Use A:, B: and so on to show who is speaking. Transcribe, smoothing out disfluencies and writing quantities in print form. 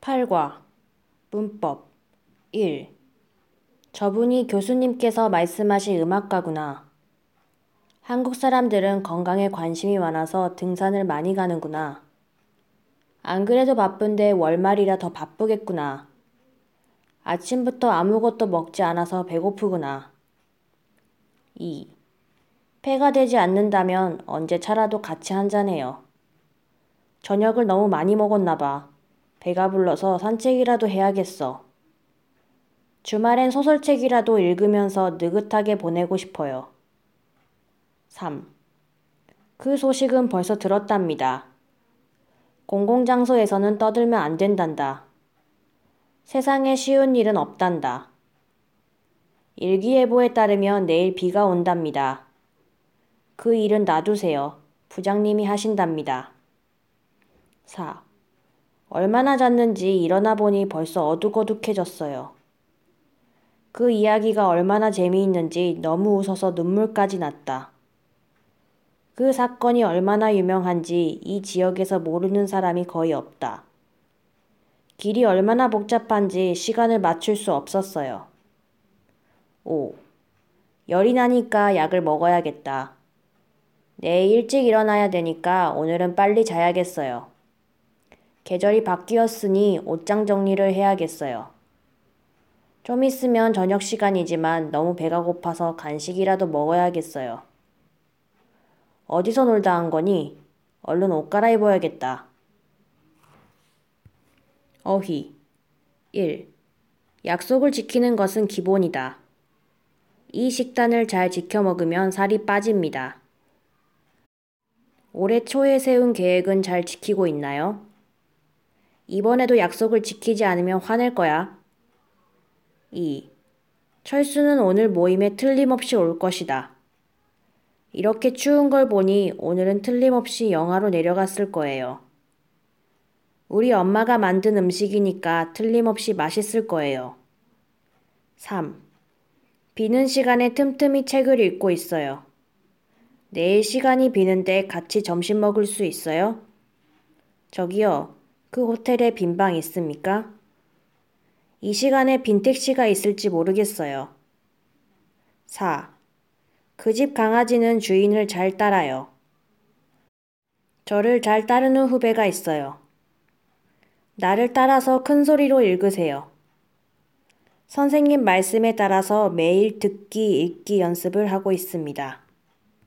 A: 8과 문법 1. 저분이 교수님께서 말씀하신 음악가구나. 한국 사람들은 건강에 관심이 많아서 등산을 많이 가는구나. 안 그래도 바쁜데 월말이라 더 바쁘겠구나. 아침부터 아무것도 먹지 않아서 배고프구나. 2. 폐가 되지 않는다면 언제 차라도 같이 한잔해요. 저녁을 너무 많이 먹었나 봐. 배가 불러서 산책이라도 해야겠어. 주말엔 소설책이라도 읽으면서 느긋하게 보내고 싶어요. 3. 그 소식은 벌써 들었답니다. 공공장소에서는 떠들면 안 된단다. 세상에 쉬운 일은 없단다. 일기예보에 따르면 내일 비가 온답니다. 그 일은 놔두세요. 부장님이 하신답니다. 4. 얼마나 잤는지 일어나 보니 벌써 어둑어둑해졌어요. 그 이야기가 얼마나 재미있는지 너무 웃어서 눈물까지 났다. 그 사건이 얼마나 유명한지 이 지역에서 모르는 사람이 거의 없다. 길이 얼마나 복잡한지 시간을 맞출 수 없었어요. 5. 열이 나니까 약을 먹어야겠다. 내일 일찍 일어나야 되니까 오늘은 빨리 자야겠어요. 계절이 바뀌었으니 옷장 정리를 해야겠어요. 좀 있으면 저녁 시간이지만 너무 배가 고파서 간식이라도 먹어야겠어요. 어디서 놀다 한 거니? 얼른 옷 갈아입어야겠다. 어휘 1. 약속을 지키는 것은 기본이다. 이 식단을 잘 지켜 먹으면 살이 빠집니다. 올해 초에 세운 계획은 잘 지키고 있나요? 이번에도 약속을 지키지 않으면 화낼 거야. 2. 철수는 오늘 모임에 틀림없이 올 것이다. 이렇게 추운 걸 보니 오늘은 틀림없이 영하로 내려갔을 거예요. 우리 엄마가 만든 음식이니까 틀림없이 맛있을 거예요. 3. 비는 시간에 틈틈이 책을 읽고 있어요. 내일 시간이 비는데 같이 점심 먹을 수 있어요? 저기요, 그 호텔에 빈 방 있습니까? 이 시간에 빈 택시가 있을지 모르겠어요. 4. 그 집 강아지는 주인을 잘 따라요. 저를 잘 따르는 후배가 있어요. 나를 따라서 큰 소리로 읽으세요. 선생님 말씀에 따라서 매일 듣기, 읽기 연습을 하고 있습니다.